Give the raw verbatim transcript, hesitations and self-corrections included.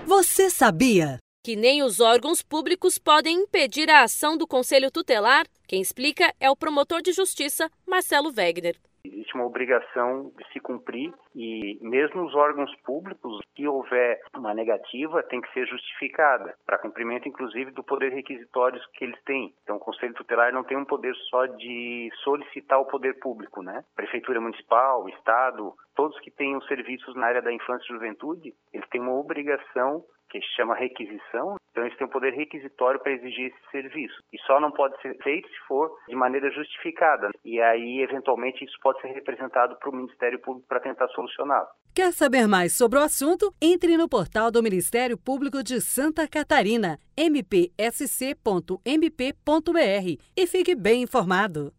Você sabia que nem os órgãos públicos podem impedir a ação do Conselho Tutelar? Quem explica é o promotor de justiça, Marcelo Wegner. Existe uma obrigação de se cumprir e mesmo os órgãos públicos, se houver uma negativa, tem que ser justificada, para cumprimento inclusive do poder requisitório que eles têm. Então o Conselho Tutelar não tem um poder só de solicitar o poder público, né? Prefeitura Municipal, Estado, todos que tenham serviços na área da infância e juventude, eles têm uma obrigação que se chama requisição, então eles têm um poder requisitório para exigir esse serviço. E só não pode ser feito se for de maneira justificada. E aí, eventualmente, isso pode ser representado para o Ministério Público para tentar solucioná-lo. Quer saber mais sobre o assunto? Entre no portal do Ministério Público de Santa Catarina, m p s c ponto m p ponto b r, e fique bem informado.